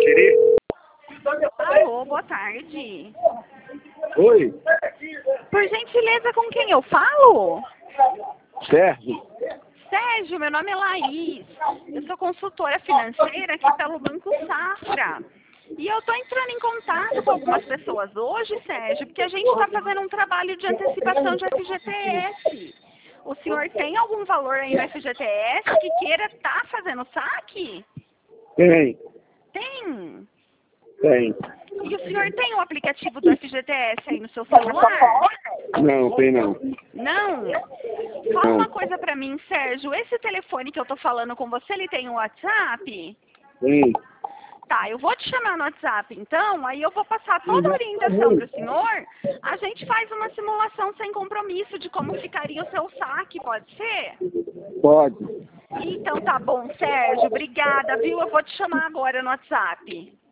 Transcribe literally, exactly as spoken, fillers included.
xerife? Alô, boa tarde. Oi, Por gentileza, com quem eu falo? Sérgio. Sérgio, meu nome é Laís. Eu sou consultora financeira aqui pelo Banco Safra. E eu estou entrando em contato com algumas pessoas hoje, Sérgio, porque a gente está fazendo um trabalho de antecipação de F G T S. O senhor tem algum valor aí no F G T S que queira estar fazendo saque? Tem, Tem. tem. E o senhor tem o aplicativo do F G T S aí no seu celular? Não, tem não. Não? Fala Não. uma coisa pra mim, Sérgio. Esse telefone que eu tô falando com você, ele tem um WhatsApp? Tem. Tá, eu vou te chamar no WhatsApp, então, aí eu vou passar toda a orientação pro senhor. A gente faz uma simulação sem compromisso de como ficaria o seu saque, pode ser? Pode. Então tá bom, Sérgio. Obrigada, viu? Eu vou te chamar agora no WhatsApp.